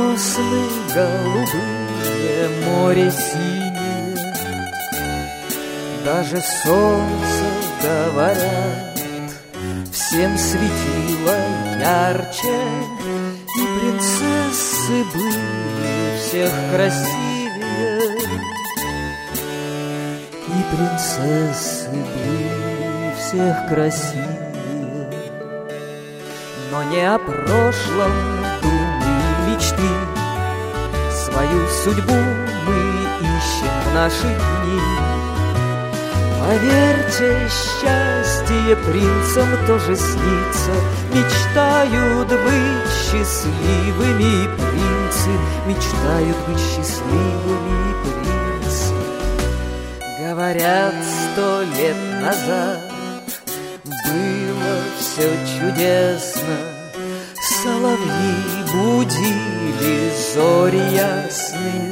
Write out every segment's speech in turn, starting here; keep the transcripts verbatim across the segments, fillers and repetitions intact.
сосны голубые, море синее, даже солнце, говорят, всем светило ярче, и принцессы были всех красивее, и принцессы были всех красивее. Но не о прошлом думы мечты, свою судьбу мы ищем в наши дни. Поверьте, счастье принцам тоже снится, мечтают быть счастливыми принцы, мечтают быть счастливыми принцы. Говорят, сто лет назад было все чудесно, соловьи будили зори ясные.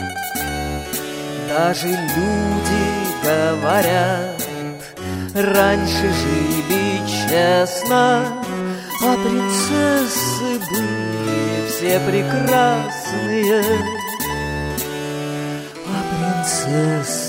Даже люди говорят, раньше жили честно, а принцессы были все прекрасные, а принцессы